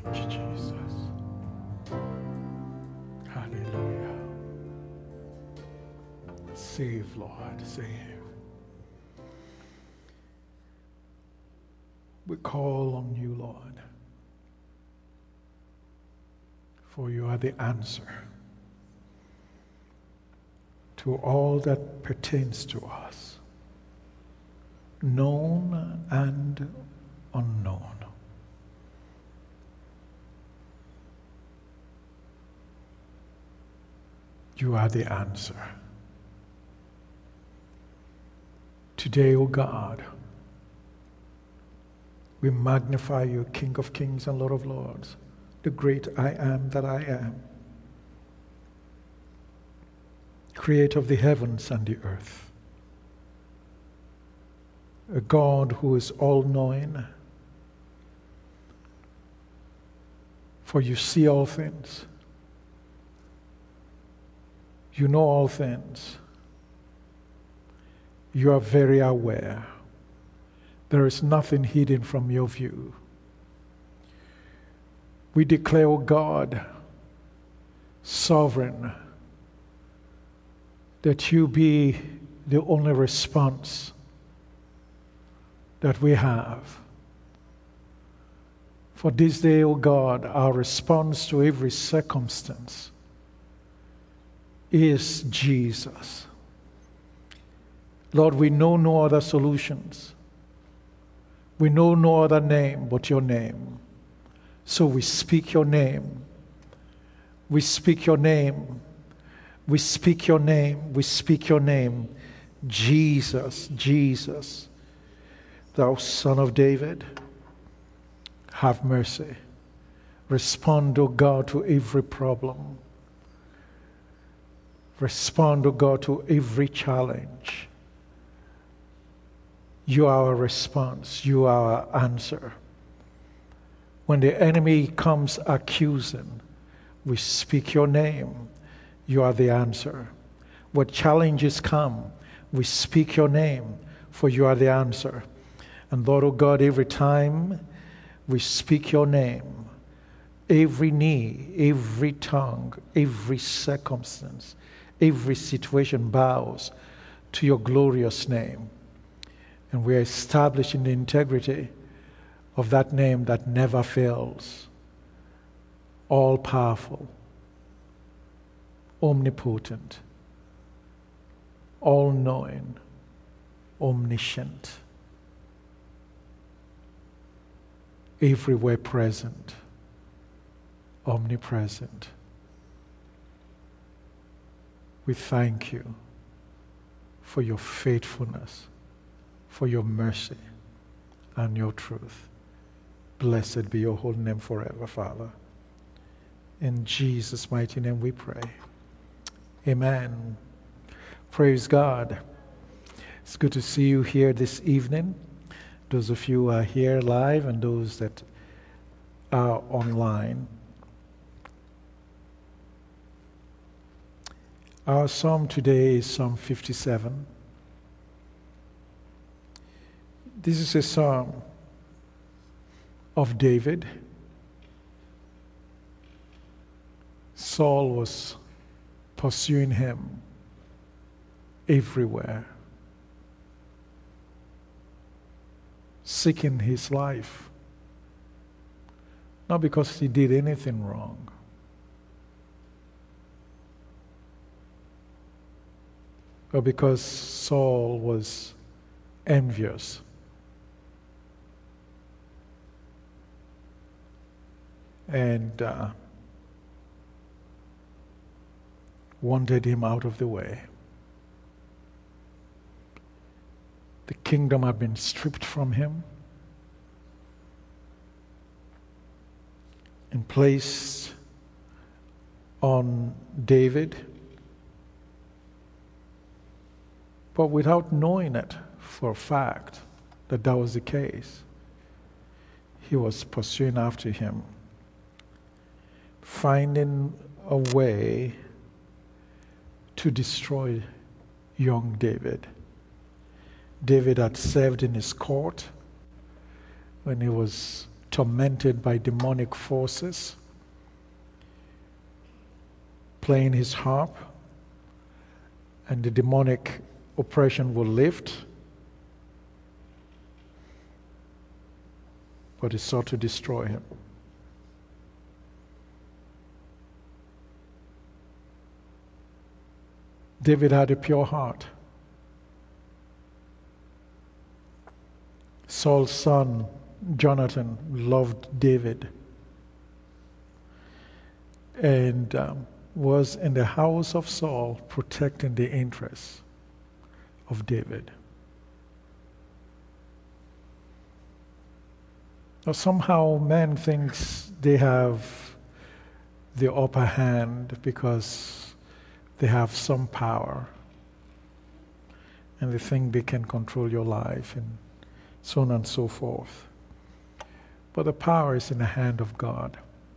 Thank you, Jesus. Hallelujah. Save, Lord, save. We call on you, Lord, for you are the answer to all that pertains to us, known and unknown. You are the answer. Today, O God, we magnify you, King of Kings and Lord of Lords, the great I am that I am, Creator of the heavens and the earth, a God who is all-knowing, for you see all things. You know all things. You are very aware. There is nothing hidden from your view. We declare, O God, sovereign, that you be the only response that we have. For this day, O God, our response to every circumstance is Jesus. Lord, we know no other solutions. We know no other name but your name. So we speak your name. We speak your name. We speak your name. We speak your name. Jesus, Jesus, thou Son of David, have mercy. Respond, O God, to every problem. Respond, O God, to every challenge. You are our response. You are our answer. When the enemy comes accusing, we speak your name. You are the answer. When challenges come, we speak your name, for you are the answer. And Lord, O God, every time we speak your name, every knee, every tongue, every circumstance, every situation bows to your glorious name. And we are establishing the integrity of that name that never fails, all-powerful, omnipotent, all-knowing, omniscient, everywhere present, omnipresent. We thank you for your faithfulness, for your mercy and your truth. Blessed be your holy name forever, Father. In Jesus' mighty name we pray. Amen. Praise God. It's good to see you here this evening. Those of you who are here live and those that are online. Our psalm today is Psalm 57. This is a psalm of David. Saul was pursuing him everywhere, seeking his life, not because he did anything wrong, but because Saul was envious. And wanted him out of the way. The kingdom had been stripped from him and placed on David, but without knowing it for a fact that that was the case, he was pursuing after him, finding a way to destroy young David. David had served in his court when he was tormented by demonic forces, playing his harp, and the demonic oppression will lift, but it sought to destroy him. David had a pure heart. Saul's son, Jonathan, loved David and was in the house of Saul protecting the interests of David. Now, somehow man thinks they have the upper hand because they have some power and they think they can control your life and so on and so forth. But the power is in the hand of God.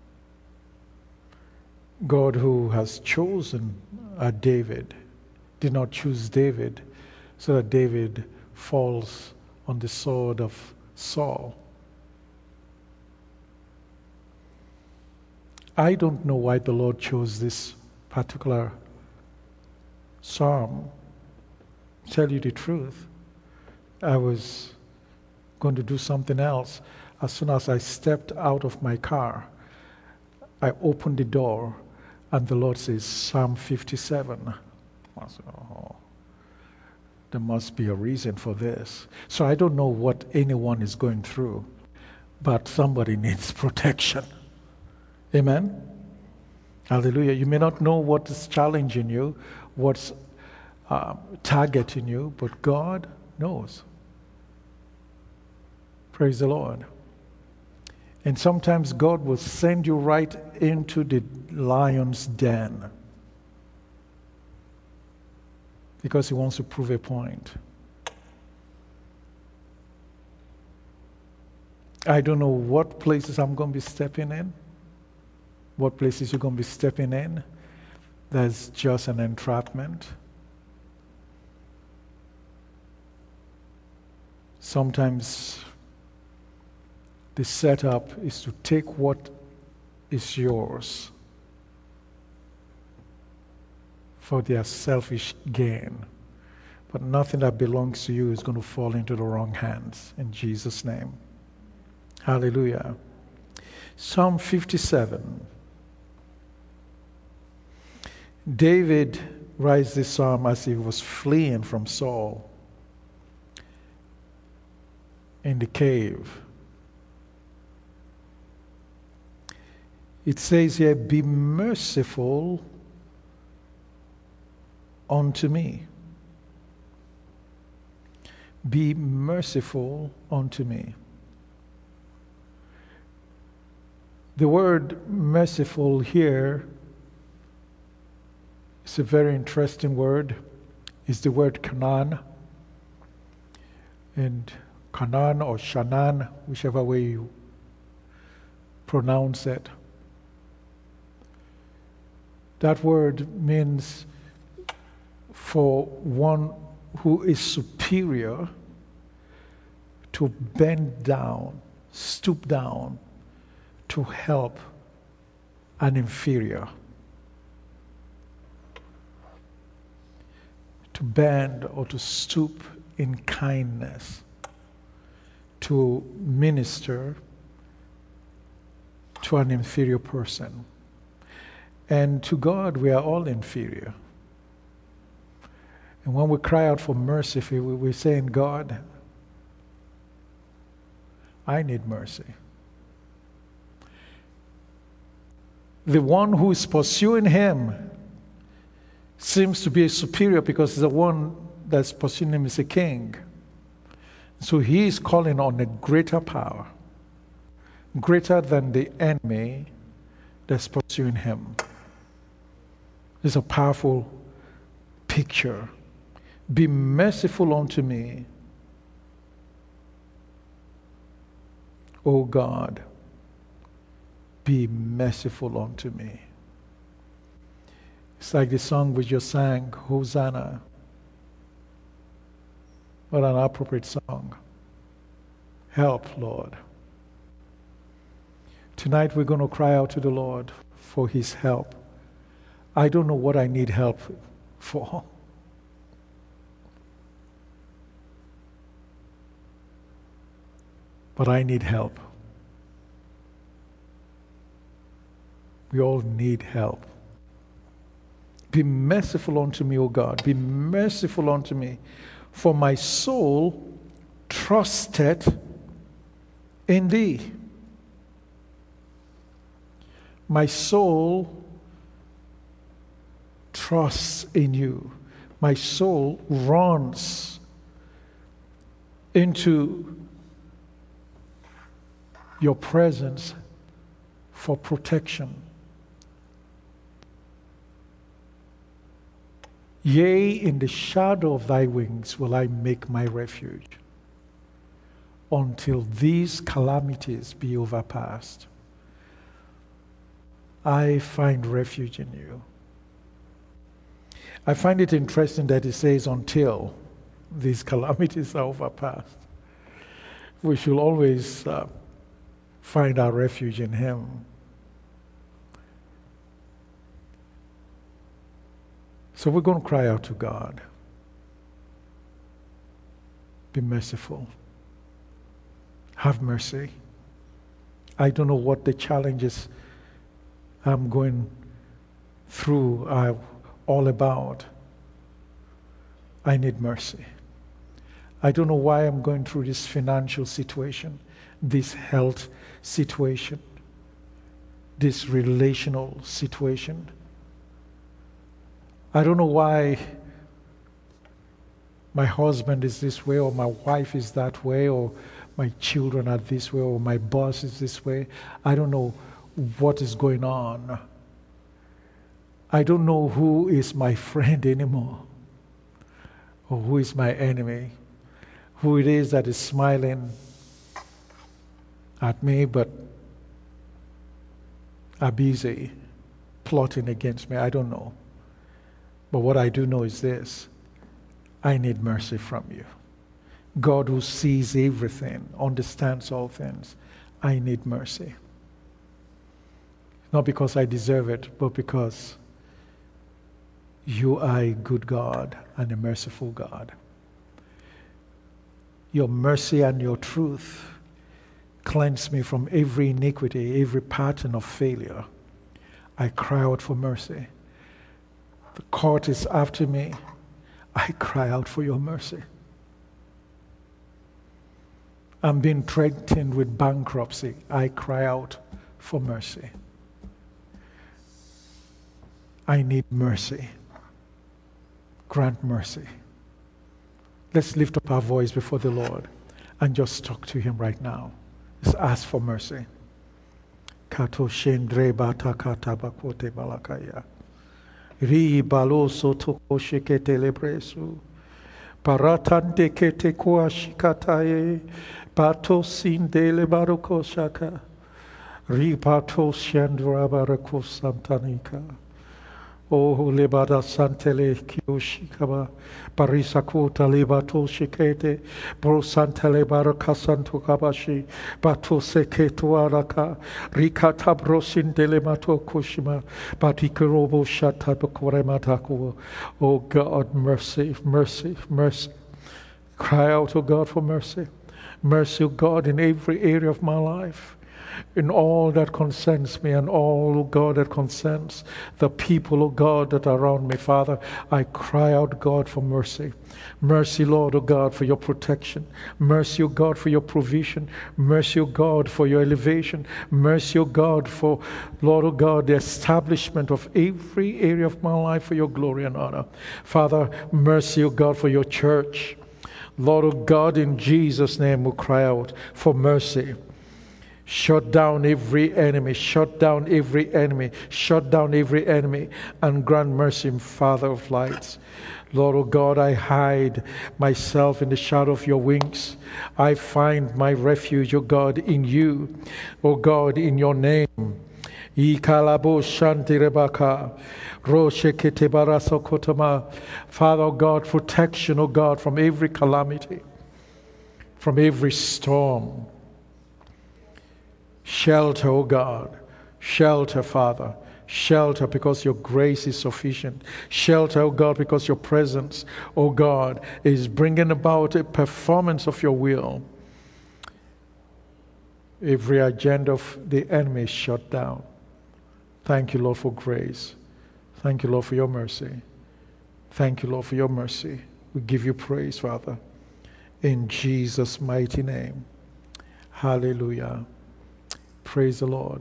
God, who has chosen David, did not choose David so that David falls on the sword of Saul. I don't know why the Lord chose this particular psalm. Tell you the truth, I was going to do something else. As soon as I stepped out of my car, I opened the door and the Lord says, Psalm 57. I said, oh, there must be a reason for this. So I don't know what anyone is going through, but somebody needs protection. Amen? Hallelujah. You may not know what is challenging you, what's targeting you, but God knows. Praise the Lord. And sometimes God will send you right into the lion's den because he wants to prove a point. I don't know what places I'm going to be stepping in, what places you're going to be stepping in. That's just an entrapment. Sometimes the setup is to take what is yours for their selfish gain. But nothing that belongs to you is going to fall into the wrong hands, in Jesus' name. Hallelujah. Psalm 57. David writes this psalm as he was fleeing from Saul in the cave. It says here, be merciful unto me. Be merciful unto me. The word merciful here is a very interesting word. It's the word Canaan. And Canaan or Shanaan, whichever way you pronounce it. That word means for one who is superior to bend down, stoop down to help an inferior. To bend or to stoop in kindness, to minister to an inferior person. And to God, we are all inferior. And when we cry out for mercy, we're saying, God, I need mercy. The one who is pursuing him seems to be superior because the one that's pursuing him is a king. So he is calling on a greater power, greater than the enemy that's pursuing him. It's a powerful picture. Be merciful unto me, O God. Be merciful unto me. It's like the song we just sang, Hosanna. What an appropriate song. Help, Lord. Tonight we're going to cry out to the Lord for His help. I don't know what I need help for. But I need help. We all need help. Be merciful unto me, O God. Be merciful unto me. For my soul trusted in Thee. My soul trusts in You. My soul runs into Your presence for protection. Yea, in the shadow of Thy wings will I make my refuge, until these calamities be overpassed. I find refuge in You. I find it interesting that it says, until these calamities are overpassed. We should always find our refuge in Him. So we're going to cry out to God. Be merciful. Have mercy. I don't know what the challenges I'm going through are all about. I need mercy. I don't know why I'm going through this financial situation, this health situation, this relational situation. I don't know why my husband is this way, or my wife is that way, or my children are this way, or my boss is this way. I don't know what is going on. I don't know who is my friend anymore, or who is my enemy, who it is that is smiling at me but are busy plotting against me. I don't know. But what I do know is this: I need mercy from You. God who sees everything, understands all things. I need mercy. Not because I deserve it, but because You are a good God and a merciful God. Your mercy and Your truth cleanse me from every iniquity, every pattern of failure. I cry out for mercy. The court is after me. I cry out for Your mercy. I'm being threatened with bankruptcy. I cry out for mercy. I need mercy. Grant mercy. Let's lift up our voice before the Lord and just talk to Him right now. Let's ask for mercy. Kato shendre batakata bakote balakaya. Ri baloso toko shikete lebresu. Paratante kete kwa shikataye. Pato sindele baroko shaka. Ri pato shandra barako santanika. Oh, lebada santele kioshikaba. Parisa kota lebato shikete. Bro santele baraka santo kabashi. Bato seketo araka. Rikata brosindele mato kushima. Batikerobo shata bakorematako. Oh God, mercy, mercy, mercy. Cry out, oh God, for mercy. Mercy, oh God, in every area of my life. In all that concerns me and all, oh God, that concerns the people, oh God, that are around me, Father, I cry out, God, for mercy. Mercy, Lord, oh God, for Your protection. Mercy, oh God, for Your provision. Mercy, oh God, for Your elevation. Mercy, oh God, for, Lord, oh God, the establishment of every area of my life for Your glory and honor. Father, mercy, oh God, for Your church. Lord, oh God, in Jesus' name we cry out for mercy. Shut down every enemy, shut down every enemy, shut down every enemy, and grant mercy, Father of lights. Lord, oh God, I hide myself in the shadow of Your wings. I find my refuge, oh God, in You, oh God, in Your name. Father, oh God, protection, oh God, from every calamity, from every storm. Shelter, O God. Shelter, Father. Shelter because your grace is sufficient. Shelter, O God, because your presence, O God, is bringing about a performance of your will. Every agenda of the enemy is shut down. Thank you, Lord, for grace. Thank you, Lord, for your mercy. Thank you, Lord, for your mercy. We give you praise, Father. In Jesus' mighty name. Hallelujah. Praise the Lord.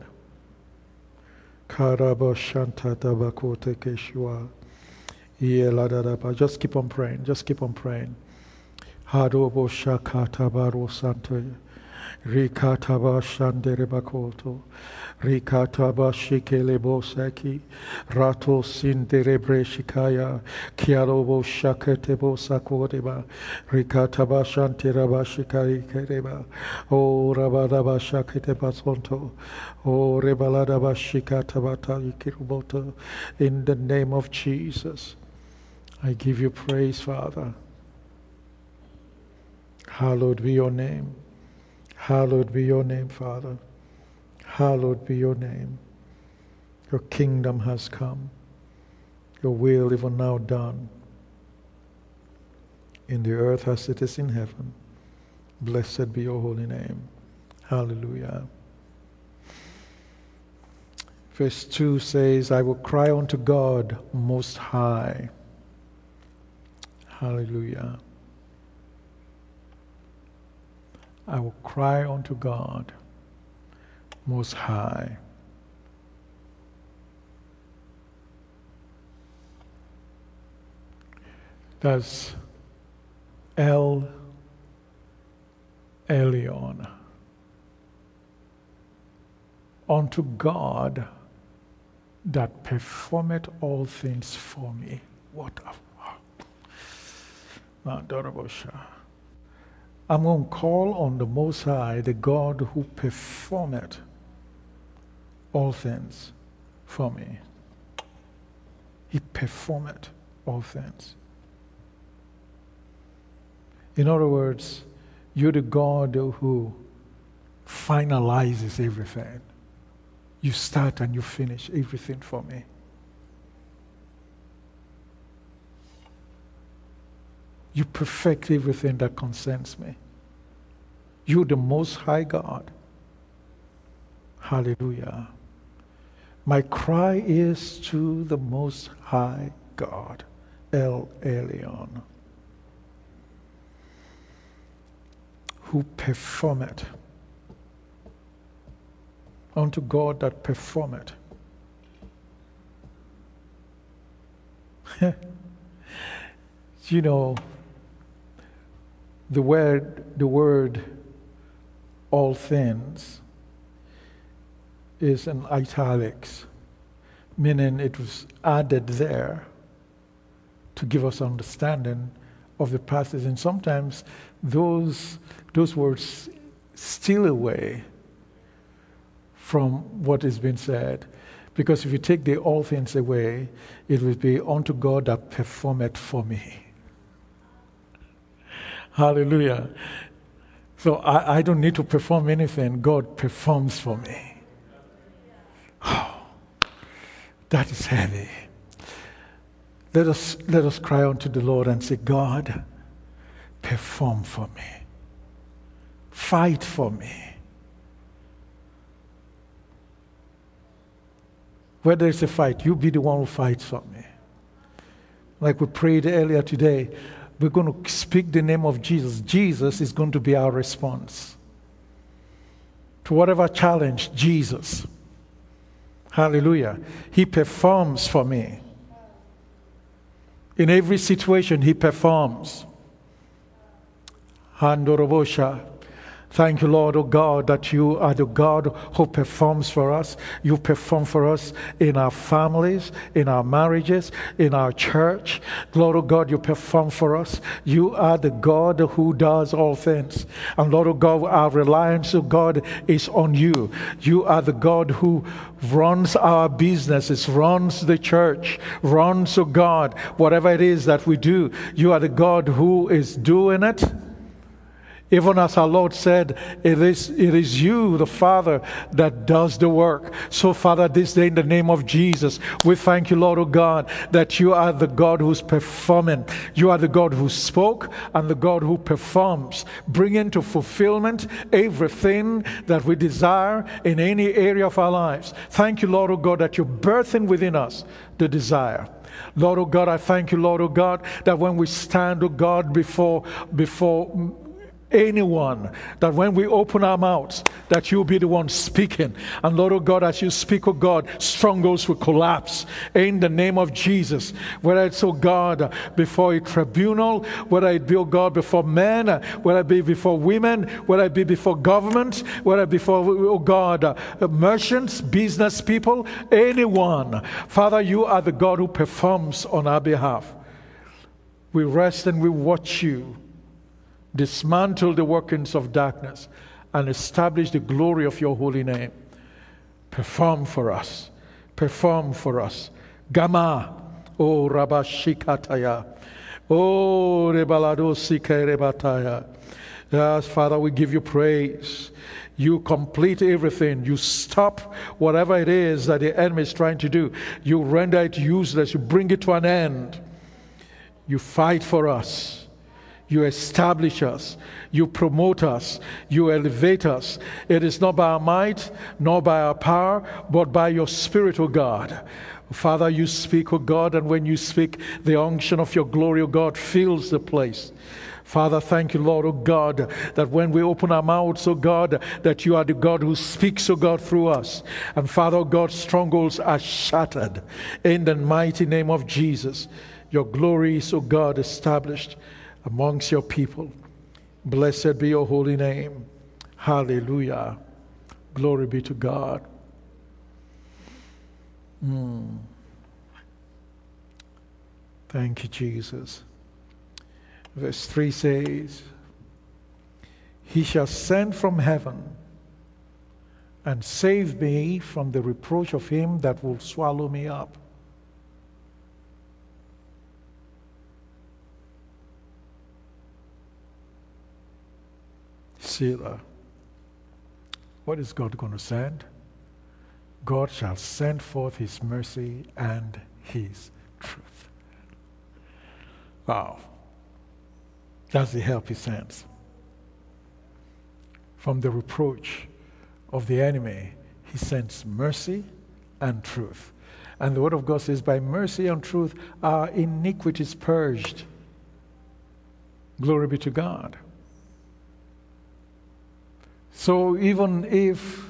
Just keep on praying. Just keep on praying. Rikataba Shandere Bakoto, Rikataba Shikele Bosaki, Rato Sindere Breshikaya, Kialobo Shaketebo Sakodeba, Rikataba Shantiraba Shikari Kereba, O Rabadaba Shaketeba Sonto, O Rebaladaba Shikatabata Ikiruboto, in the name of Jesus. I give you praise, Father. Hallowed be your name. Hallowed be your name, Father. Hallowed be your name. Your kingdom has come. Your will even now done. In the earth as it is in heaven. Blessed be your holy name. Hallelujah. Verse 2 says, I will cry unto God Most High. Hallelujah. I will cry unto God Most High. That's El Elyon. Unto God that performeth all things for me. What a I'm going to call on the Most High, the God who performeth all things for me. He performeth all things. In other words, you're the God who finalizes everything. You start and you finish everything for me. You perfect everything that concerns me. You're the Most High God. Hallelujah. My cry is to the Most High God, El Elyon, who performeth. Unto God that performeth. You know, the word all things is in italics, meaning it was added there to give us understanding of the passage. And sometimes those words steal away from what has been said. Because if you take the all things away, it will be unto God that performeth for me. Hallelujah. So I don't need to perform anything. God performs for me. Oh, that is heavy. Let us cry unto the Lord and say, God, perform for me. Fight for me. Where there is a fight, you be the one who fights for me. Like we prayed earlier today, we're going to speak the name of Jesus. Jesus is going to be our response to whatever challenge. Jesus. Hallelujah. He performs for me. In every situation, He performs. Handorobosha. Thank you, Lord, oh God, that you are the God who performs for us. You perform for us in our families, in our marriages, in our church. Lord, oh God, you perform for us. You are the God who does all things. And Lord, oh God, our reliance, oh God, is on you. You are the God who runs our businesses, runs the church, runs, oh God, whatever it is that we do. You are the God who is doing it. Even as our Lord said, it is you, the Father, that does the work. So, Father, this day in the name of Jesus, we thank you, Lord, oh God, that you are the God who's performing. You are the God who spoke and the God who performs, bringing to fulfillment everything that we desire in any area of our lives. Thank you, Lord, oh God, that you're birthing within us the desire. Lord, oh God, I thank you, Lord, oh God, that when we stand, oh God, before anyone, that when we open our mouths, that you'll be the one speaking. And Lord, oh God, as you speak, oh God, strongholds will collapse in the name of Jesus. Whether it's, oh God, before a tribunal, whether it be, oh God, before men, whether it be before women, whether it be before government, whether it be before, oh God, merchants, business people, anyone. Father, you are the God who performs on our behalf. We rest and we watch you dismantle the workings of darkness and establish the glory of your holy name. Perform for us. Perform for us. Gama. O Rabashikataya. O Rebalado Sikerebataya. Yes, Father, we give you praise. You complete everything. You stop whatever it is that the enemy is trying to do. You render it useless. You bring it to an end. You fight for us. You establish us. You promote us. You elevate us. It is not by our might, nor by our power, but by your Spirit, O God. Father, you speak, O God, and when you speak, the unction of your glory, O God, fills the place. Father, thank you, Lord, O God, that when we open our mouths, O God, that you are the God who speaks, O God, through us. And Father, O God, strongholds are shattered in the mighty name of Jesus. Your glory is, O God, established amongst your people. Blessed be your holy name. Hallelujah. Glory be to God. Thank you, Jesus. Verse 3 says, He shall send from heaven and save me from the reproach of him that will swallow me up. Selah. What is God going to send? God shall send forth his mercy and his truth. Wow. That's the help he sends. From the reproach of the enemy, he sends mercy and truth. And the word of God says, by mercy and truth our iniquities purged. Glory be to God. So even if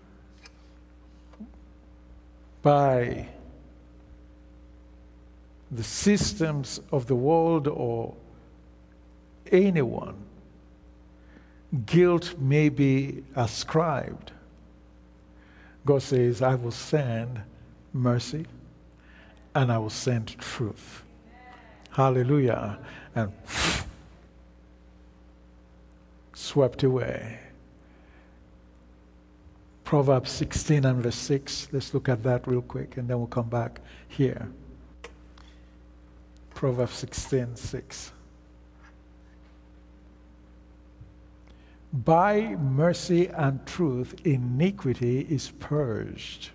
by the systems of the world or anyone, guilt may be ascribed, God says, I will send mercy and I will send truth. Hallelujah. And swept away. Proverbs 16 and verse 6. Let's look at that real quick and then we'll come back here. Proverbs 16:6. By mercy and truth, iniquity is purged.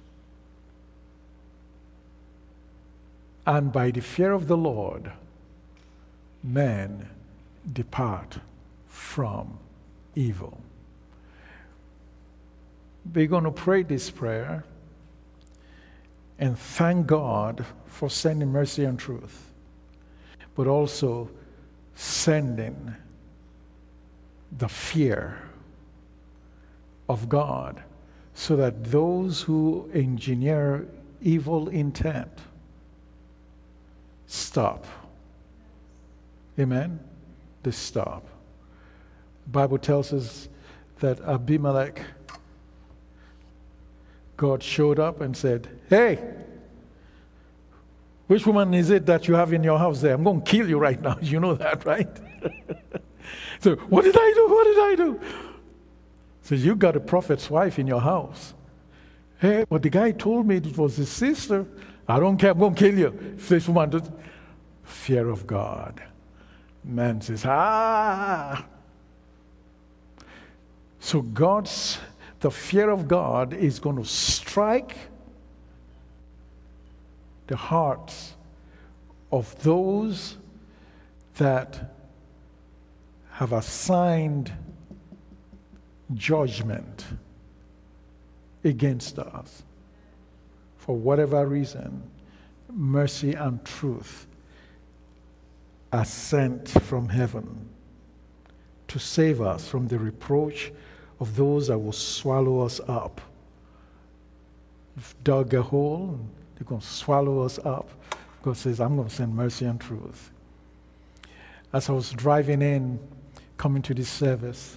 And by the fear of the Lord, men depart from evil. We're going to pray this prayer and thank God for sending mercy and truth, but also sending the fear of God so that those who engineer evil intent stop. Amen? They stop. The Bible tells us that Abimelech, God showed up and said, hey, which woman is it that you have in your house there? I'm going to kill you right now. You know that, right? So, what did I do? What did I do? So, you got a prophet's wife in your house. Hey, but the guy told me it was his sister. I don't care. I'm going to kill you. If this woman does. Fear of God. Man says, So the fear of God is going to strike the hearts of those that have assigned judgment against us. For whatever reason, mercy and truth are sent from heaven to save us from the reproach of those that will swallow us up. You've dug a hole, they're going to swallow us up. God says, I'm going to send mercy and truth. As I was driving in, coming to this service,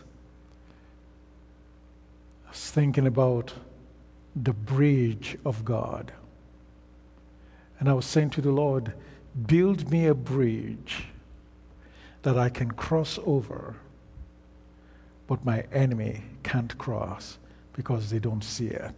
I was thinking about the bridge of God. And I was saying to the Lord, build me a bridge that I can cross over, but my enemy can't cross because they don't see it.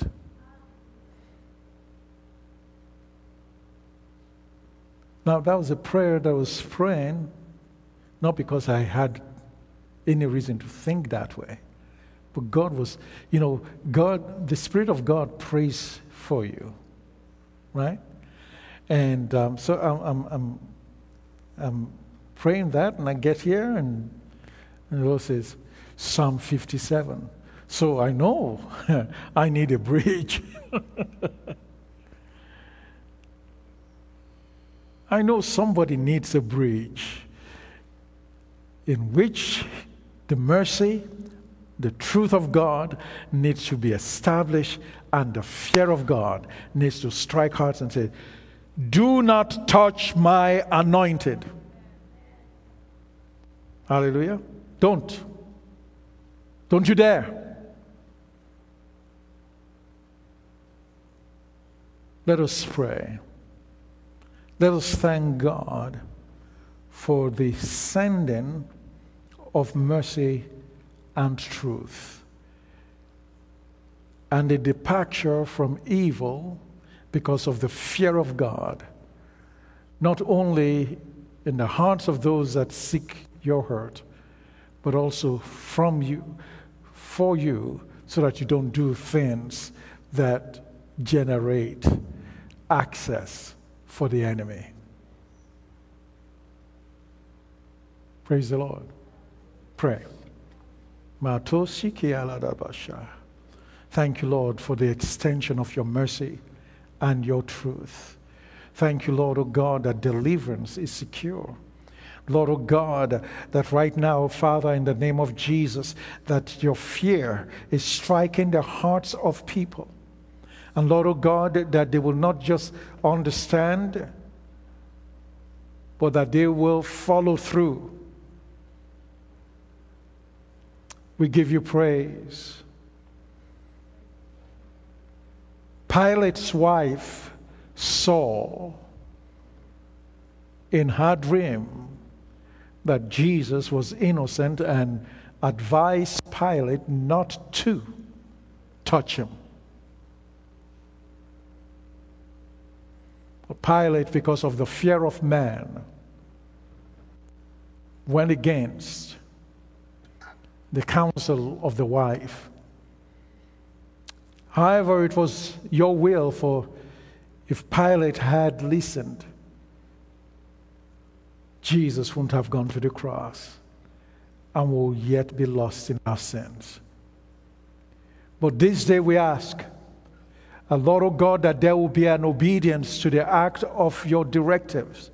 Now, that was a prayer that I was praying, not because I had any reason to think that way, but God was, God, the Spirit of God prays for you, right? And so I'm praying that, and I get here, and the Lord says, Psalm 57. So I know I need a bridge. I know somebody needs a bridge in which the mercy, the truth of God needs to be established, and the fear of God needs to strike hearts and say, do not touch my anointed. Hallelujah. Don't you dare. Let us pray. Let us thank God for the sending of mercy and truth, and the departure from evil because of the fear of God, not only in the hearts of those that seek your hurt, but also from you, for you, so that you don't do things that generate access for the enemy. Praise the Lord. Pray. Thank you, Lord, for the extension of your mercy and your truth. Thank you, Lord, oh God, that deliverance is secure. Lord, oh God, that right now, Father, in the name of Jesus, that your fear is striking the hearts of people. And Lord, oh God, that they will not just understand, but that they will follow through. We give you praise. Pilate's wife saw in her dream that Jesus was innocent and advised Pilate not to touch him. But Pilate, because of the fear of man, went against the counsel of the wife. However, it was your will, for if Pilate had listened, Jesus wouldn't have gone to the cross and will yet be lost in our sins. But this day we ask, Lord, oh God, that there will be an obedience to the act of your directives,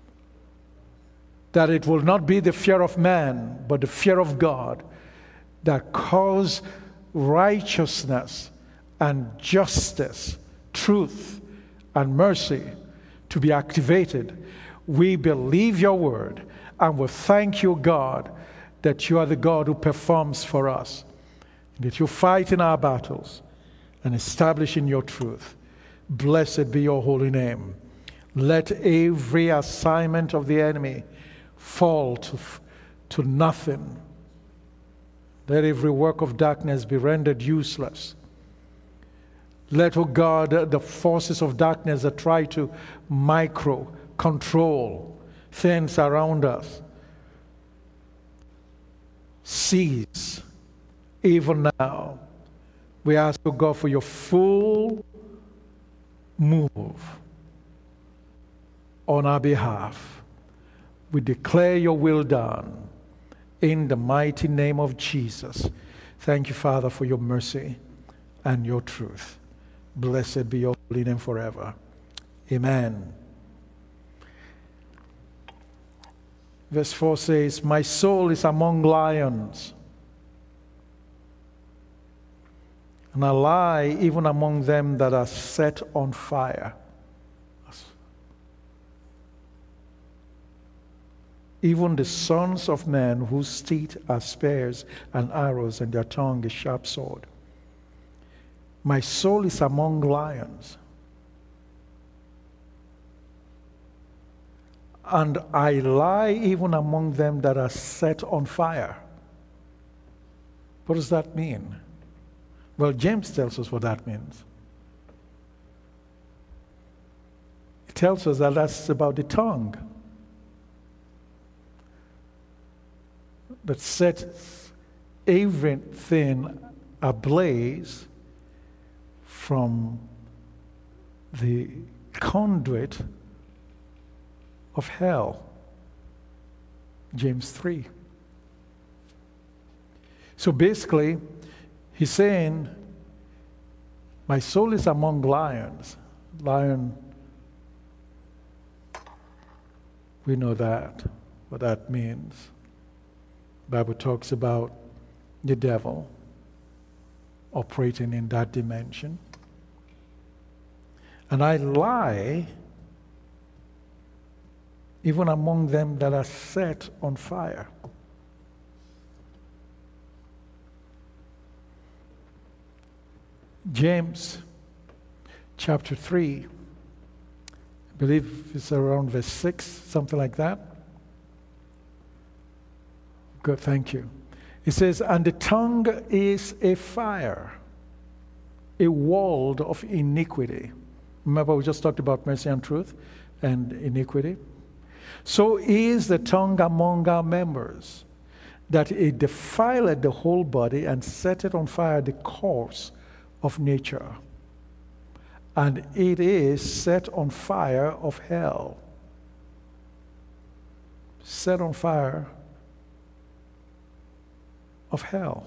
that it will not be the fear of man, but the fear of God that cause righteousness and justice, truth and mercy to be activated. We believe your word, and we thank you, God, that you are the God who performs for us, that you fight in our battles and establish in your truth. Blessed be your holy name. Let every assignment of the enemy fall to nothing. Let every work of darkness be rendered useless. Let, oh God, the forces of darkness that try to control things around us cease Even now, we ask, oh God, for your full move on our behalf. We declare your will done in the mighty name of Jesus. Thank you, Father, for your mercy and your truth. Blessed be your holy name forever. Amen. Verse 4 says, my soul is among lions, and I lie even among them that are set on fire. Even the sons of men whose teeth are spears and arrows, and their tongue a sharp sword. My soul is among lions, and I lie even among them that are set on fire. What does that mean? Well, James tells us what that means. He tells us that that's about the tongue that sets everything ablaze from the conduit of hell. James 3. So basically, he's saying, my soul is among lions. Lion, we know that, what that means. The Bible talks about the devil operating in that dimension. And I lie even among them that are set on fire. James chapter 3, I believe it's around verse 6, something like that. Good, thank you. It says, and the tongue is a fire, a world of iniquity. Remember, we just talked about mercy and truth and iniquity. So is the tongue among our members, that it defileth the whole body and setteth on fire the course of nature, and it is set on fire of hell. Set on fire of hell.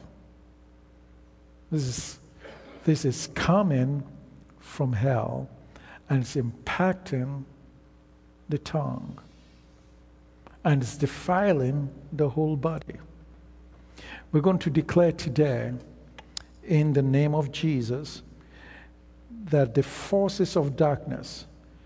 This is coming from hell, and it's impacting the tongue, and it's defiling the whole body. We're going to declare today, in the name of Jesus, that the forces of darkness,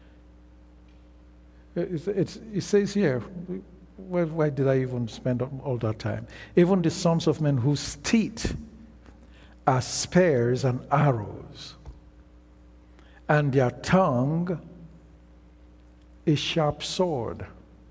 it says here, why did I even spend all that time? Even the sons of men whose teeth are spears and arrows, and their tongue a sharp sword.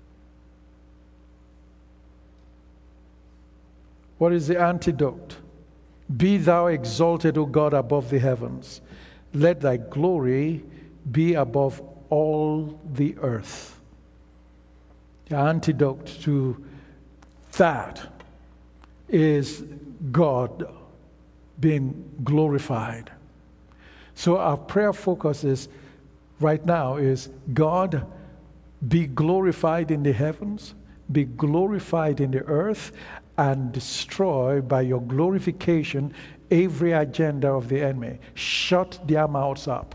What is the antidote? Be thou exalted, O God, above the heavens. Let thy glory be above all the earth. The antidote to that is God being glorified. So our prayer focus is right now is, God, be glorified in the heavens, be glorified in the earth, and destroy by your glorification every agenda of the enemy. Shut their mouths up.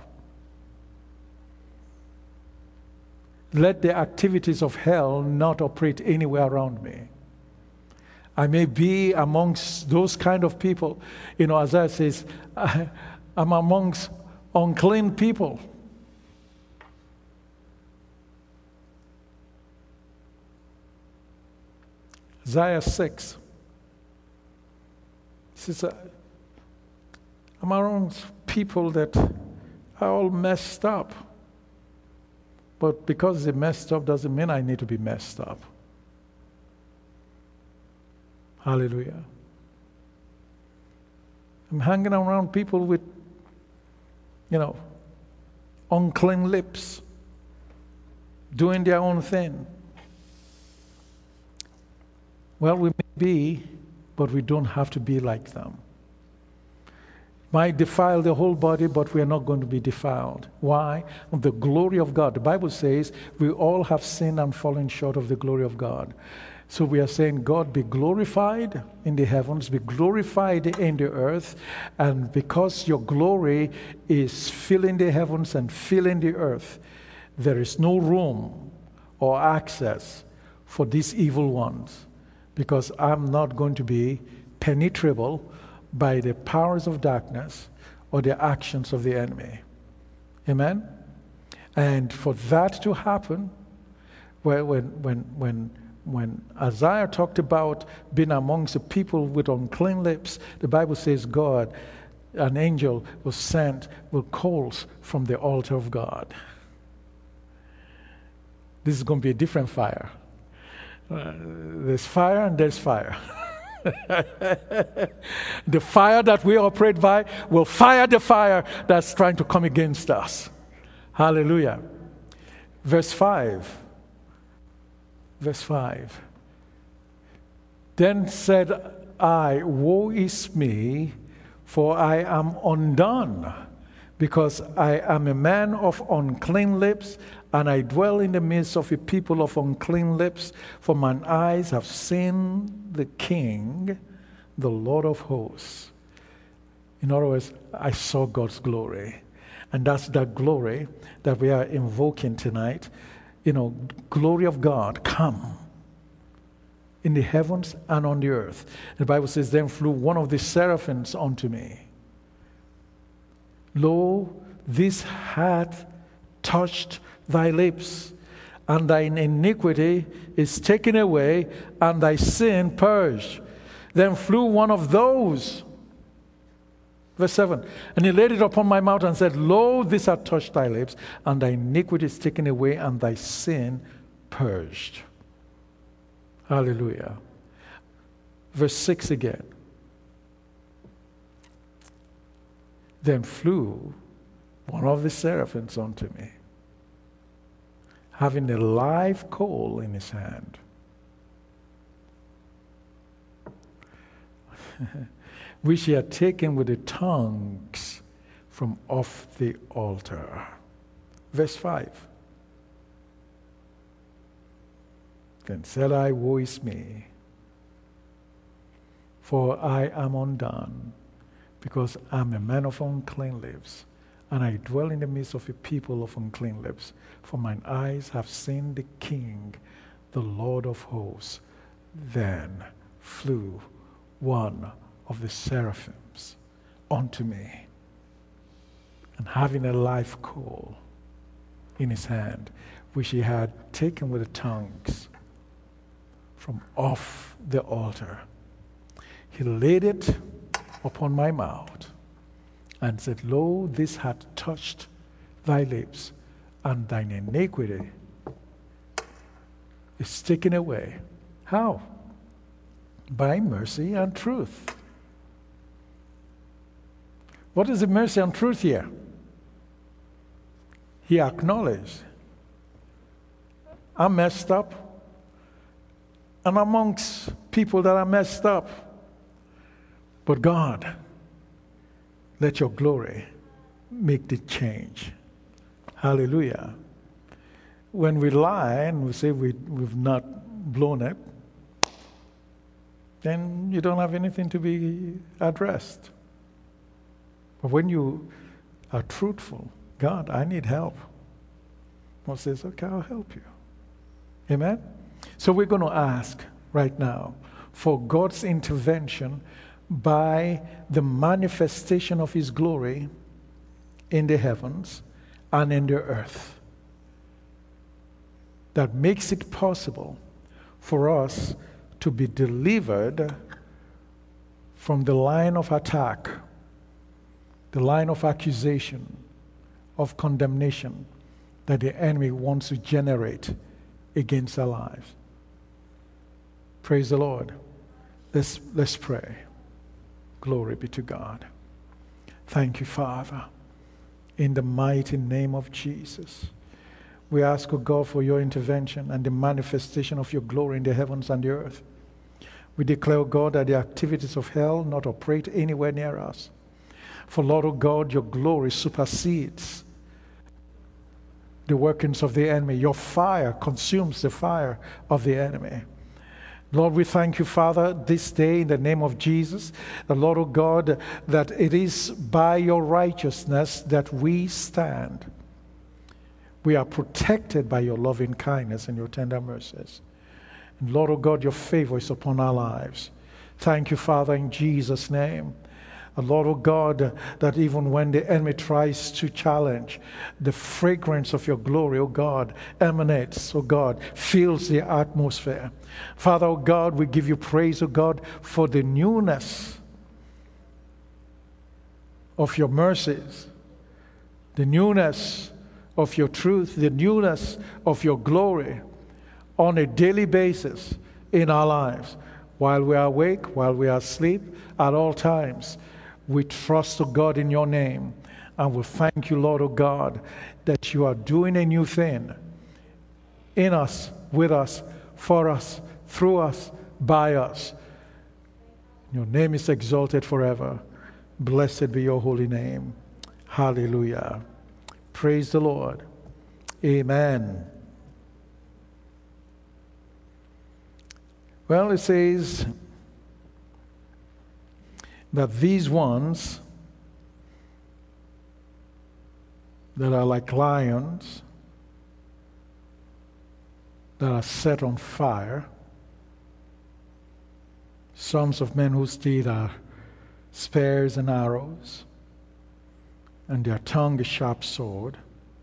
Let the activities of hell not operate anywhere around me. I may be amongst those kind of people. You know, Isaiah says, I'm amongst unclean people. Isaiah 6 says, I'm around people that are all messed up. But because they're messed up doesn't mean I need to be messed up. Hallelujah. I'm hanging around people with, unclean lips, doing their own thing. Well, we may be, but we don't have to be like them. Might defile the whole body, but we are not going to be defiled. Why? The glory of God. The Bible says we all have sinned and fallen short of the glory of God. So we are saying, God, be glorified in the heavens, be glorified in the earth, and because your glory is filling the heavens and filling the earth, there is no room or access for these evil ones, because I'm not going to be penetrable by the powers of darkness or the actions of the enemy. Amen? And for that to happen, when Isaiah talked about being amongst the people with unclean lips, the Bible says God, an angel, was sent with coals from the altar of God. This is going to be a different fire. There's fire and there's fire. The fire that we operate by will fire the fire that's trying to come against us. Hallelujah. Verse 5. Verse 5. Then said I, woe is me, for I am undone, because I am a man of unclean lips, and I dwell in the midst of a people of unclean lips, for mine eyes have seen the King, the Lord of hosts. In other words, I saw God's glory. And that's that glory that we are invoking tonight. You know, glory of God, come in the heavens and on the earth. The Bible says, then flew one of the seraphims unto me. Lo, this hath touched thy lips, and thine iniquity is taken away, and thy sin purged. Then flew one of those. Verse 7. And he laid it upon my mouth and said, lo, this hath touched thy lips, and thy iniquity is taken away, and thy sin purged. Hallelujah. Verse 6 again. Then flew one of the seraphims unto me, having a live coal in his hand, which he had taken with the tongues from off the altar. Verse 5. Then said I, woe is me, for I am undone, because I am a man of unclean lips, and I dwell in the midst of a people of unclean lips. For mine eyes have seen the King, the Lord of hosts. Then flew one of the seraphims unto me, and having a live coal in his hand, which he had taken with the tongues from off the altar, he laid it upon my mouth and said, lo, this hath touched thy lips, and thine iniquity is taken away. How? By mercy and truth. What is the mercy and truth here? He acknowledged, I'm messed up, and amongst people that are messed up. But God, let your glory make the change. Hallelujah. When we lie and we say we've not blown it, then you don't have anything to be addressed. But when you are truthful, God, I need help. God says, okay, I'll help you. Amen? So we're going to ask right now for God's intervention by the manifestation of his glory in the heavens and in the earth, that makes it possible for us to be delivered from the line of attack, the line of accusation, of condemnation that the enemy wants to generate against our lives. Praise the Lord. Let's pray. Glory be to God. Thank you, Father. In the mighty name of Jesus, we ask, O God, for your intervention and the manifestation of your glory in the heavens and the earth. We declare, O God, that the activities of hell not operate anywhere near us. For Lord, O God, your glory supersedes the workings of the enemy. Your fire consumes the fire of the enemy. Lord, we thank you, Father, this day in the name of Jesus, the Lord, O God, that it is by your righteousness that we stand. We are protected by your loving kindness and your tender mercies. And Lord, O God, your favor is upon our lives. Thank you, Father, in Jesus' name. Lord, O God, that even when the enemy tries to challenge, the fragrance of your glory, O God, emanates, O God, fills the atmosphere. Father, O God, we give you praise, O God, for the newness of your mercies, the newness of your truth, the newness of your glory on a daily basis in our lives. While we are awake, while we are asleep, at all times, we trust, O God, in your name. And we thank you, Lord, O God, that you are doing a new thing in us, with us, for us, through us, by us. Your name is exalted forever. Blessed be your holy name. Hallelujah. Praise the Lord. Amen. Well, it says that these ones that are like lions, that are set on fire, sons of men whose teeth are spears and arrows, and their tongue a sharp sword,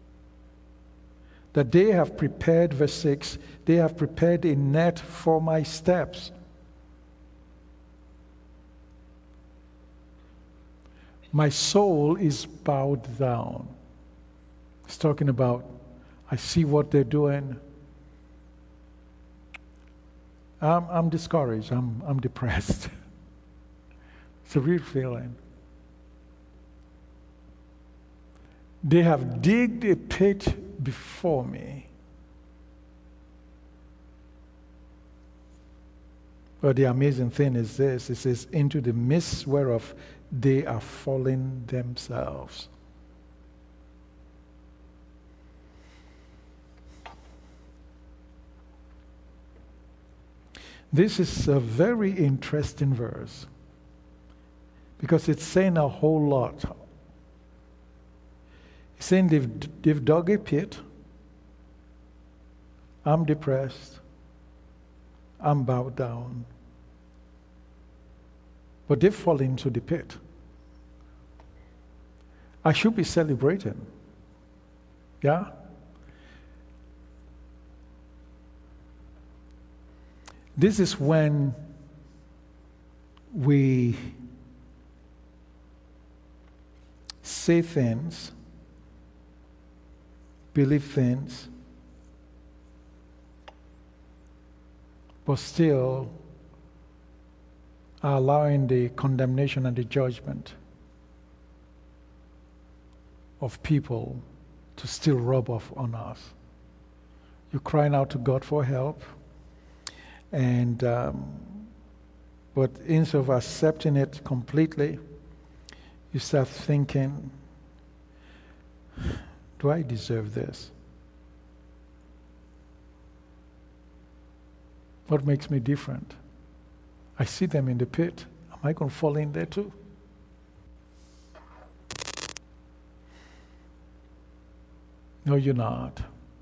that they have prepared, verse 6, they have prepared a net for my steps. My soul is bowed down. It's talking about, I see what they're doing. I'm discouraged. I'm depressed. It's a real feeling. They have digged a pit before me. But the amazing thing is this, it says, into the midst whereof they are falling themselves. This is a very interesting verse because it's saying a whole lot. It's saying they've dug a pit. I'm depressed. I'm bowed down. But they've fallen into the pit. I should be celebrating. Yeah? This is when we say things, believe things, but still are allowing the condemnation and the judgment of people to still rub off on us. You're crying out to God for help, and but instead of accepting it completely, you start thinking, do I deserve this? What makes me different? I see them in the pit. Am I going to fall in there too? No, you're not.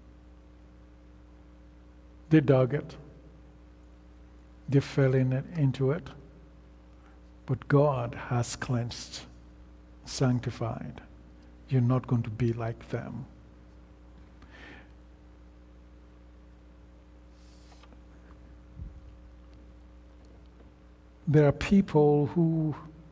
They dug it. They fell into it. But God has cleansed, sanctified. You're not going to be like them. There are people who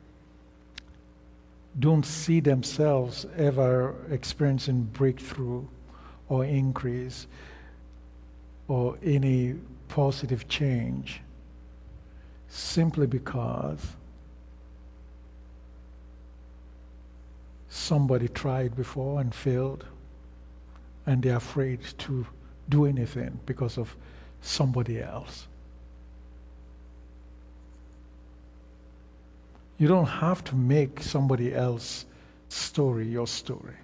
don't see themselves ever experiencing breakthrough or increase or any positive change simply because somebody tried before and failed, and they're afraid to do anything because of somebody else. You don't have to make somebody else's story your story.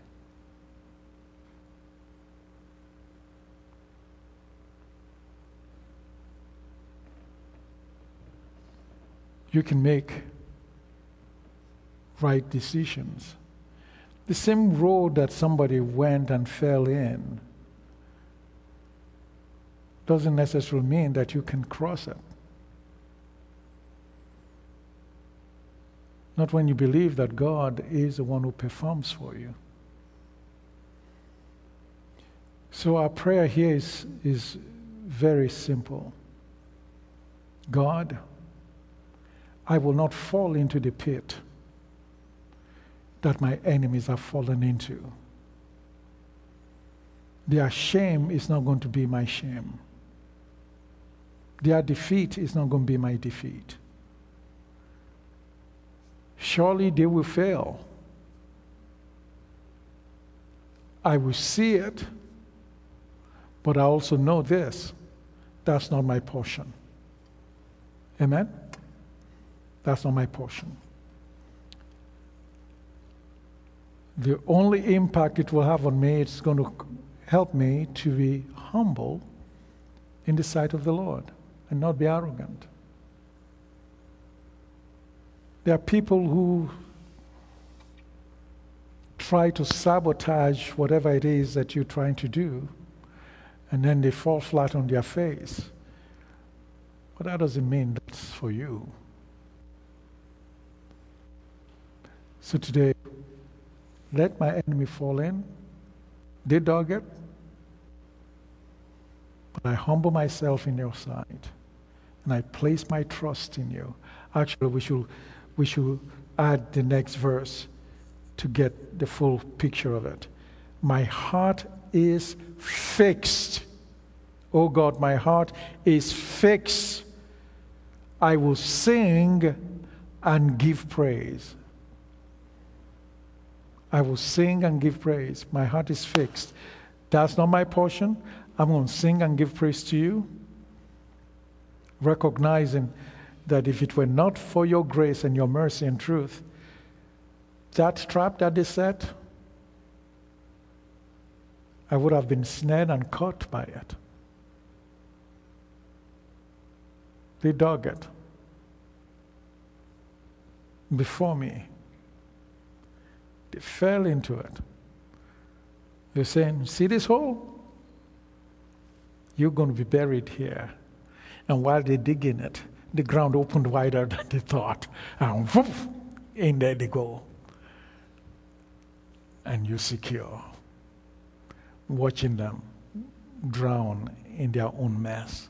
You can make right decisions. The same road that somebody went and fell in doesn't necessarily mean that you can cross it. Not when you believe that God is the one who performs for you. So our prayer here is very simple. God, I will not fall into the pit that my enemies have fallen into. Their shame is not going to be my shame. Their defeat is not going to be my defeat. Surely they will fail. I will see it, but I also know this. That's not my portion. Amen? That's not my portion. The only impact it will have on me, it's going to help me to be humble in the sight of the Lord and not be arrogant. There are people who try to sabotage whatever it is that you're trying to do, and then they fall flat on their face. But that doesn't mean that's for you. So today, let my enemy fall in. They dug it. But I humble myself in your sight. And I place my trust in you. Actually, we should add the next verse to get the full picture of it. My heart is fixed. Oh God, my heart is fixed. I will sing and give praise. I will sing and give praise. My heart is fixed. That's not my portion. I'm going to sing and give praise to you, recognizing that if it were not for your grace and your mercy and truth, that trap that they set, I would have been snared and caught by it. They dug it before me. They fell into it. They're saying, see this hole? You're going to be buried here. And while they dig in it, the ground opened wider than they thought. And woof, in there they go. And you're secure, watching them drown in their own mess.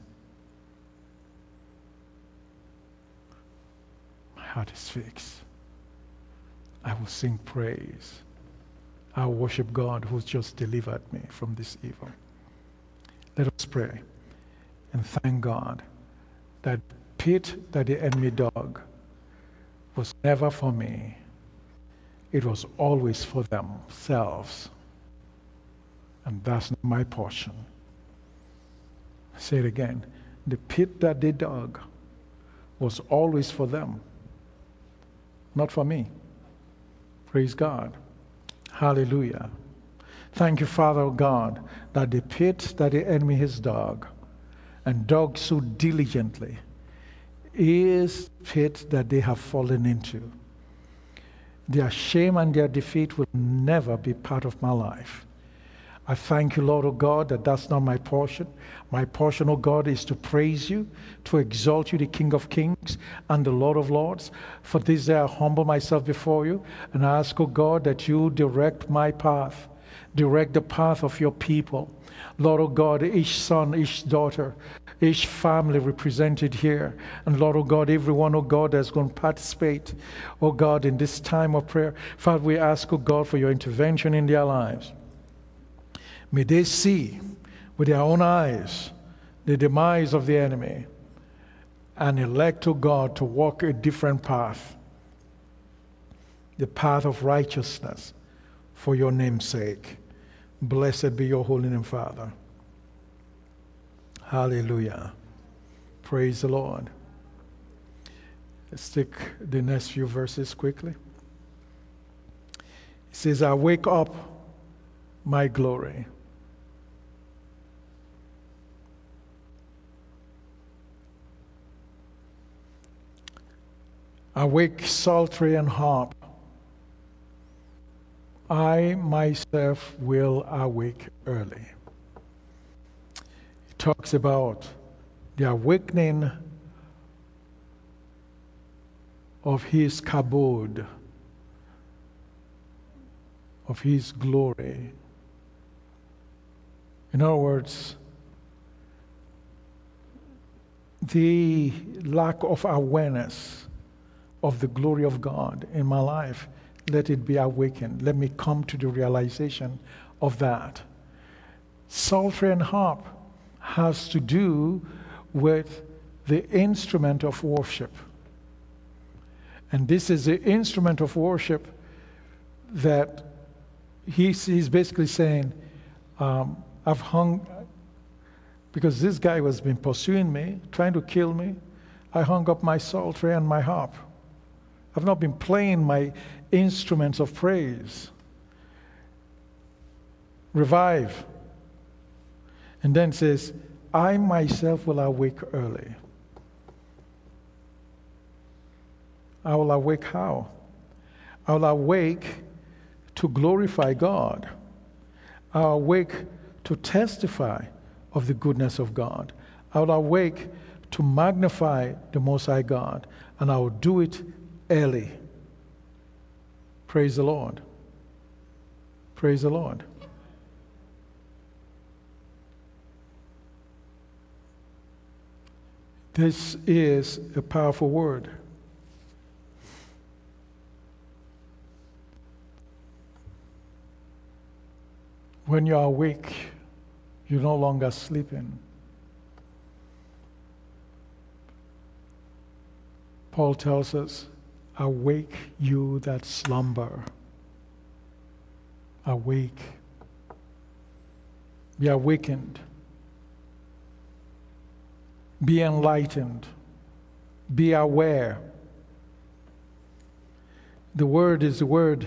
My heart is fixed. I will sing praise. I will worship God who's just delivered me from this evil. Let us pray and thank God that pit that the enemy dug was never for me. It was always for themselves. And that's not my portion. Say it again. The pit that they dug was always for them, not for me. Praise God. Hallelujah. Thank you, Father God, that the pit that the enemy has dug and dug so diligently is the pit that they have fallen into. Their shame and their defeat will never be part of my life. I thank you, Lord, oh God, that that's not my portion. My portion, oh God, is to praise you, to exalt you, the King of Kings and the Lord of Lords. For this day I humble myself before you and I ask, oh God, that you direct my path, direct the path of your people. Lord, oh God, each son, each daughter, each family represented here. And Lord, oh God, everyone, oh God, that's going to participate, oh God, in this time of prayer. Father, we ask, oh God, for your intervention in their lives. May they see with their own eyes the demise of the enemy and elect, oh God, to walk a different path, the path of righteousness for your name's sake. Blessed be your holy name, Father. Hallelujah. Praise the Lord. Let's take the next few verses quickly. It says, I wake up my glory. Awake psaltery and harp. I myself will awake early. It talks about the awakening of his kabod, of his glory. In other words, the lack of awareness of the glory of God in my life, let it be awakened. Let me come to the realization of that. Psaltery and harp has to do with the instrument of worship. And this is the instrument of worship that he's basically saying, I've hung, because this guy has been pursuing me, trying to kill me, I hung up my psaltery and my harp. I've not been playing my instruments of praise. Revive. And then says, I myself will awake early. I will awake how? I will awake to glorify God. I will awake to testify of the goodness of God. I will awake to magnify the Most High God, and I will do it early. Praise the Lord. Praise the Lord. This is a powerful word. When you are awake, you're no longer sleeping. Paul tells us, awake you that slumber. Awake. Be awakened. Be enlightened. Be aware. The word is the word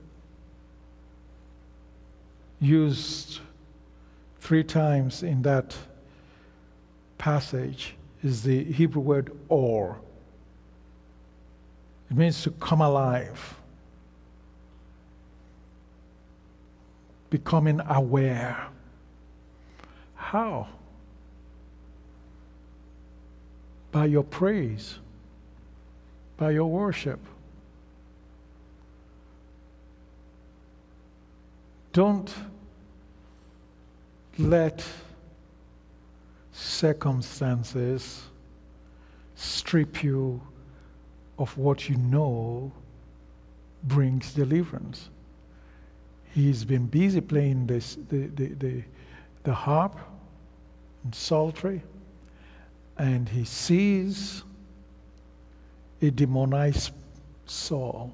used 3 times in that passage, is the Hebrew word or. It means to come alive. Becoming aware. How? By your praise, by your worship. Don't let circumstances strip you of what you know brings deliverance. He's been busy playing the harp and psaltery, and he sees a demonized soul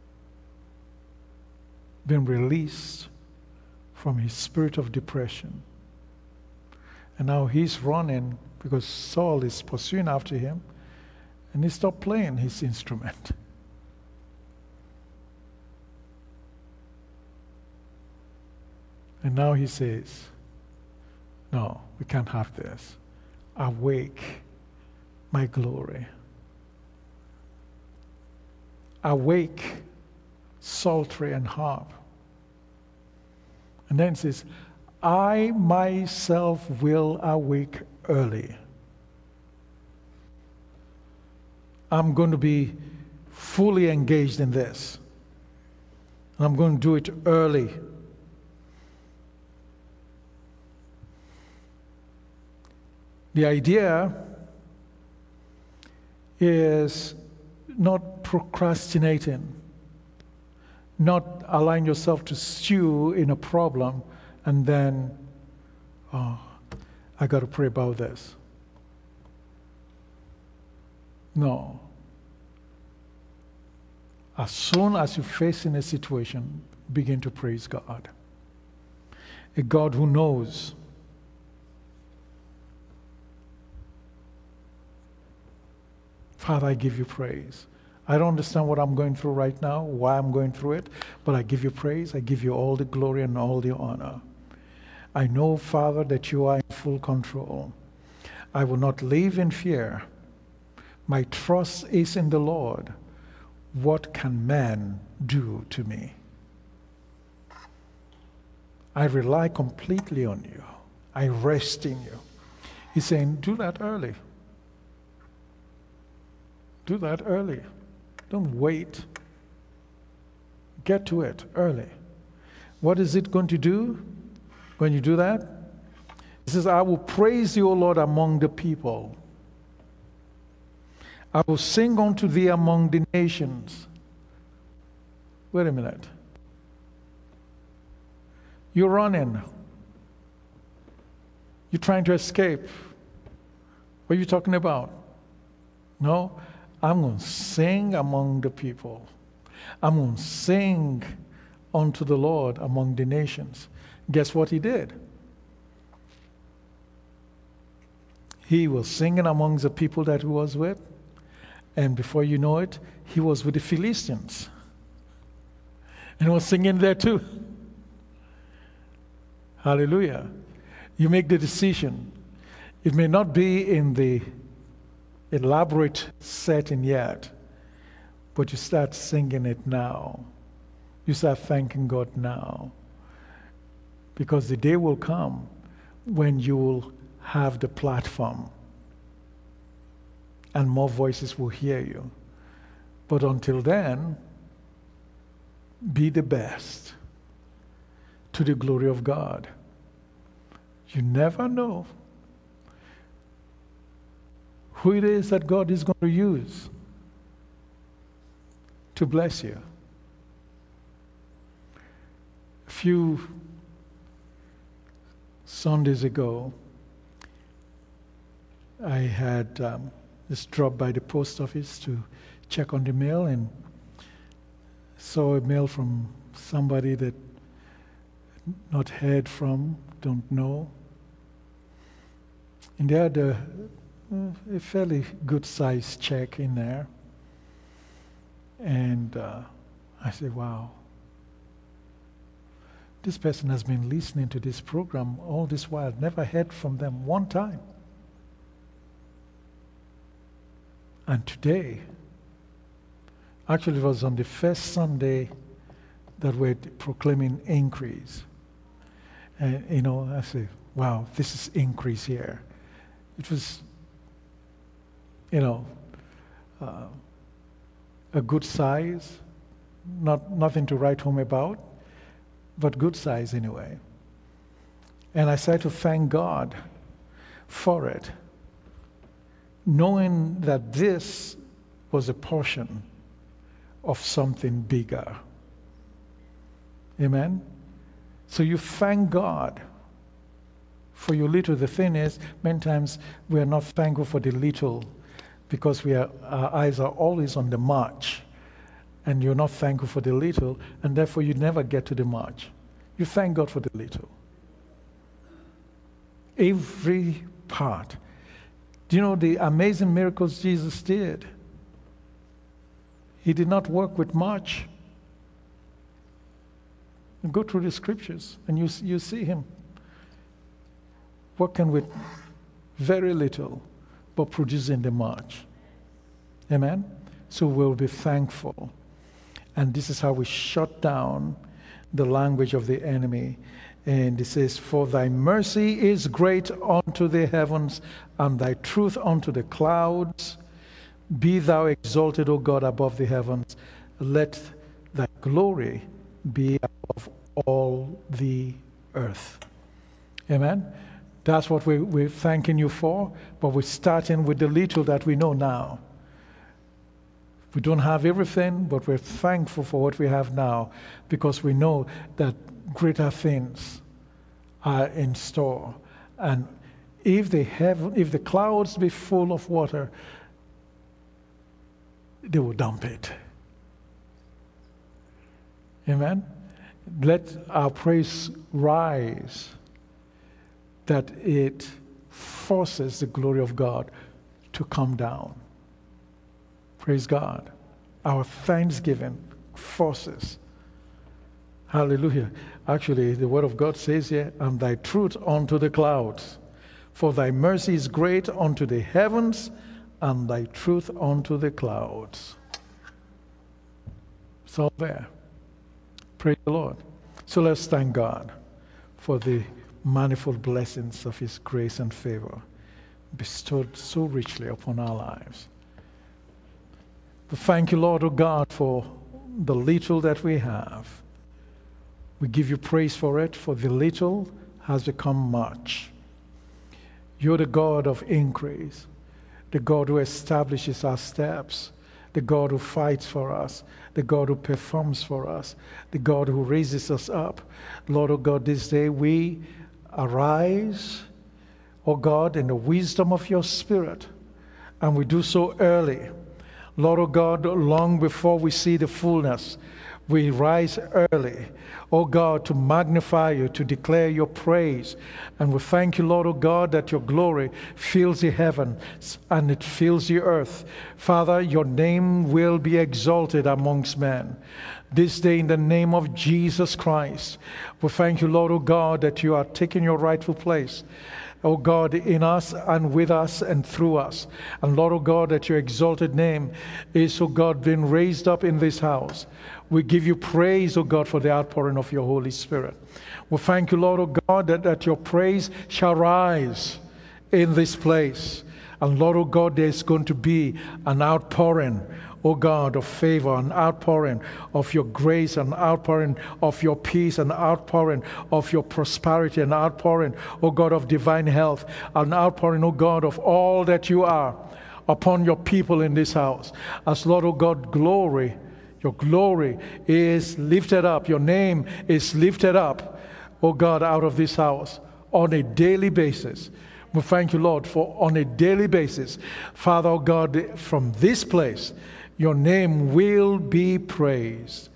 being released from his spirit of depression. And now he's running because Saul is pursuing after him, and he stopped playing his instrument. And now he says, no, we can't have this. Awake, my glory. Awake, psaltery and harp. And then it says, I myself will awake early. I'm going to be fully engaged in this. And I'm going to do it early. The idea is not procrastinating, not allowing yourself to stew in a problem and then, oh, I got to pray about this. No. As soon as you face in a situation, begin to praise God. A God who knows. Father, I give you praise. I don't understand what I'm going through right now, why I'm going through it, but I give you praise. I give you all the glory and all the honor. I know, Father, that you are in full control. I will not live in fear. My trust is in the Lord. What can man do to me? I rely completely on you. I rest in you. He's saying, do that early. Do that early. Don't wait. Get to it early. What is it going to do when you do that? He says, I will praise you, O Lord, among the people. I will sing unto thee among the nations. Wait a minute. You're running. You're trying to escape. What are you talking about? No, I'm going to sing among the people. I'm going to sing unto the Lord among the nations. Guess what he did? He was singing among the people that he was with. And before you know it, he was with the Philistines. And was singing there too. Hallelujah. You make the decision. It may not be in the elaborate setting yet, but you start singing it now. You start thanking God now. Because the day will come when you will have the platform and more voices will hear you. But until then, be the best to the glory of God. You never know who it is that God is going to use to bless you. A few Sundays ago, I had just dropped by the post office to check on the mail and saw a mail from somebody that not heard from, don't know. And they had a fairly good-sized check in there. And I said, wow, this person has been listening to this program all this while, never heard from them one time. And today, actually it was on the first Sunday that we're proclaiming increase. And, I say, wow, this is increase here. It was, a good size, nothing to write home about, but good size anyway. And I started to thank God for it, knowing that this was a portion of something bigger. Amen? So you thank God for your little. The thing is, many times we are not thankful for the little because our eyes are always on the much, and you're not thankful for the little, and therefore you never get to the much. You thank God for the little. Every part. Do you know the amazing miracles Jesus did? He did not work with much. You go through the scriptures and you see him working with very little, but producing the much. Amen? So we'll be thankful. And this is how we shut down the language of the enemy. And it says, for thy mercy is great unto the heavens, and thy truth unto the clouds. Be thou exalted, O God, above the heavens. Let thy glory be above all the earth. Amen? That's what we're thanking you for, but we're starting with the little that we know now. We don't have everything, but we're thankful for what we have now because we know that greater things are in store. And if the clouds be full of water, they will dump it. Amen? Let our praise rise that it forces the glory of God to come down. Praise God. Our thanksgiving forces. Hallelujah. Actually, the word of God says here, and thy truth unto the clouds. For thy mercy is great unto the heavens, and thy truth unto the clouds. It's all there. Praise the Lord. So let's thank God for the manifold blessings of his grace and favor bestowed so richly upon our lives. We thank you, Lord, O God, for the little that we have. We give you praise for it, for the little has become much. You're the God of increase, the God who establishes our steps, the God who fights for us, the God who performs for us, the God who raises us up. Lord, O God, this day we arise, O God, in the wisdom of your Spirit, and we do so early. Lord, O God, long before we see the fullness, we rise early, O God, to magnify you, to declare your praise. And we thank you, Lord, O God, that your glory fills the heavens and it fills the earth. Father, your name will be exalted amongst men. This day, in the name of Jesus Christ, we thank you, Lord, O God, that you are taking your rightful place, O God, in us and with us and through us. And Lord, O God, that your exalted name is, O God, being raised up in this house. We give you praise, O God, for the outpouring of your Holy Spirit. We thank you, Lord, O God, that your praise shall rise in this place. And Lord, O God, there's going to be an outpouring, O God, of favor, an outpouring of your grace, an outpouring of your peace, an outpouring of your prosperity, an outpouring, O God, of divine health, an outpouring, O God, of all that you are upon your people in this house. As Lord, O God, glory, your glory is lifted up, your name is lifted up, O God, out of this house on a daily basis. We thank you, Lord, for on a daily basis, Father, O God, from this place, your name will be praised.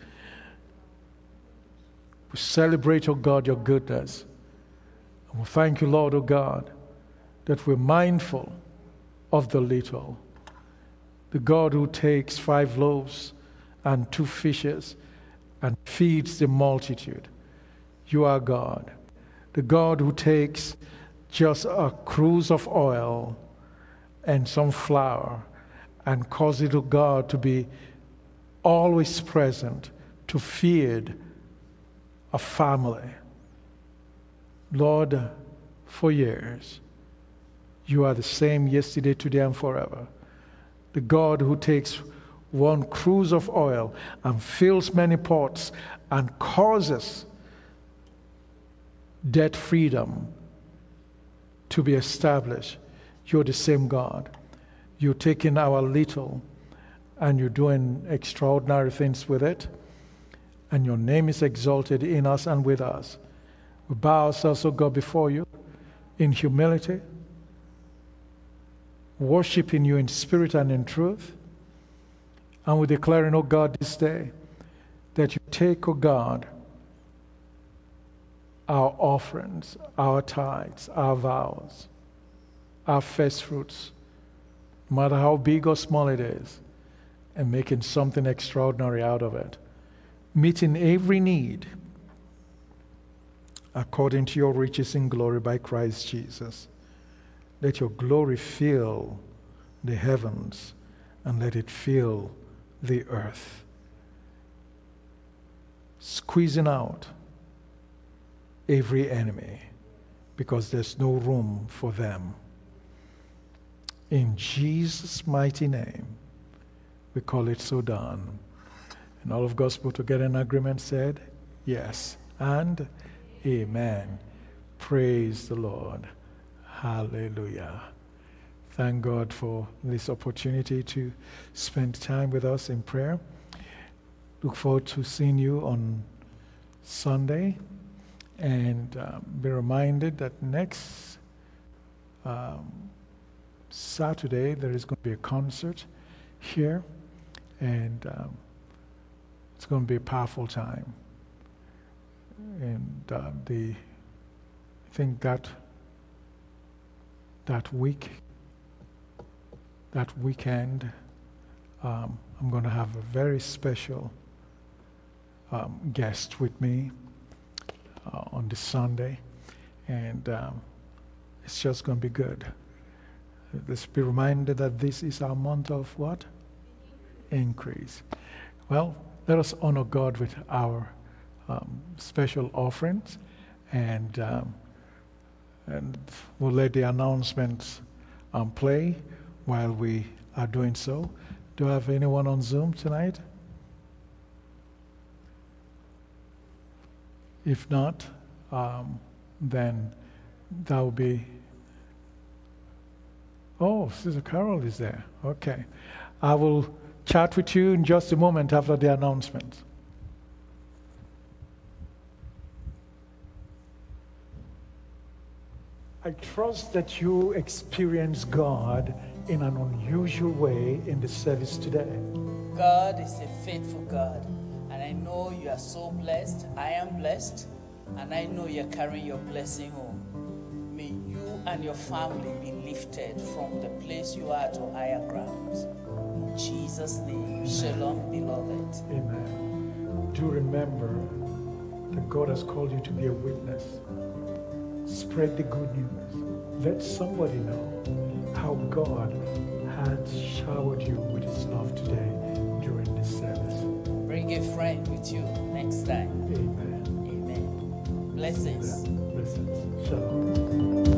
We celebrate, O God, your goodness. And we thank you, Lord, O God, that we're mindful of the little. The God who takes 5 loaves and 2 fishes and feeds the multitude. You are God. The God who takes just a cruse of oil and some flour and cause it, O God, to be always present to feed a family. Lord, for years, you are the same yesterday, today, and forever. The God who takes 1 cruse of oil and fills many pots and causes debt freedom to be established. You're the same God. You're taking our little and you're doing extraordinary things with it. And your name is exalted in us and with us. We bow ourselves, O God, before you in humility, worshiping you in spirit and in truth. And we're declaring, O God, this day that you take, O God, our offerings, our tithes, our vows, our first fruits, no matter how big or small it is, and making something extraordinary out of it, meeting every need according to your riches in glory by Christ Jesus. Let your glory fill the heavens and let it fill the earth, squeezing out every enemy because there's no room for them. In Jesus' mighty name, we call it so done. And all of God's people together in agreement said, yes and amen. Praise the Lord. Hallelujah. Thank God for this opportunity to spend time with us in prayer. Look forward to seeing you on Sunday. And be reminded that next Saturday there is going to be a concert here. And it's going to be a powerful time. And I think that weekend, I'm going to have a very special guest with me on this Sunday, and it's just going to be good. Let's be reminded that this is our month of what? Increase. Well, let us honor God with our special offerings, and we'll let the announcements play while we are doing so. Do I have anyone on Zoom tonight? If not, then that will be... Oh, Sister Carol is there. Okay. I will chat with you in just a moment after the announcement. I trust that you experience God in an unusual way in the service today. God is a faithful God, and I know you are so blessed. I am blessed, and I know you're carrying your blessing home. May you and your family be lifted from the place you are to higher grounds. In Jesus' name, shalom, beloved. Amen. Do remember that God has called you to be a witness. Spread the good news. Let somebody know how God has showered you with His love today during this service. Bring a friend with you next time. Amen. Amen. Blessings. Blessings. Shalom.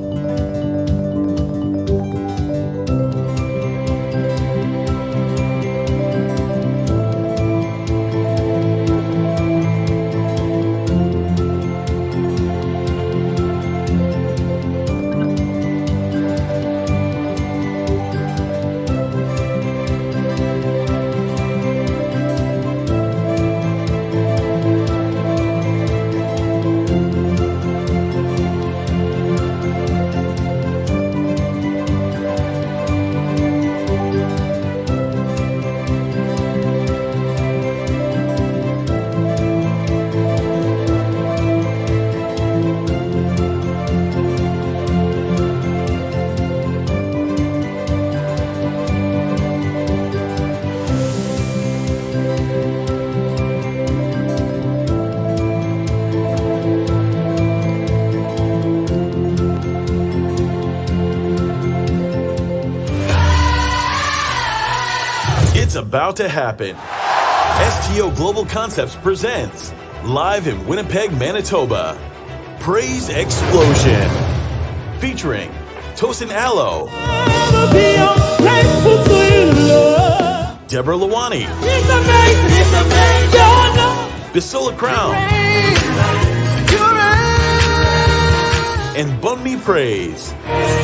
About to happen. STO Global Concepts presents, live in Winnipeg, Manitoba, Praise Explosion, featuring Tosin Allo, Deborah Lawani, Bisola Crown, and Bun Me Praise.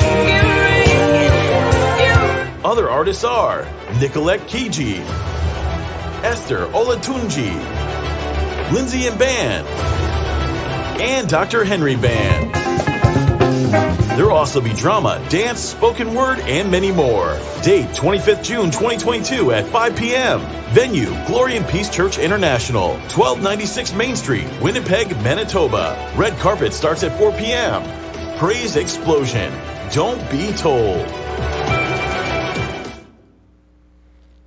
Other artists are Nicolette Kiji, Esther Olatunji, Lindsay and Band, and Dr. Henry Band. There will also be drama, dance, spoken word, and many more. Date 25th June 2022 at 5 p.m. Venue, Glory and Peace Church International, 1296 Main Street, Winnipeg, Manitoba. Red carpet starts at 4 p.m. Praise Explosion. Don't be told.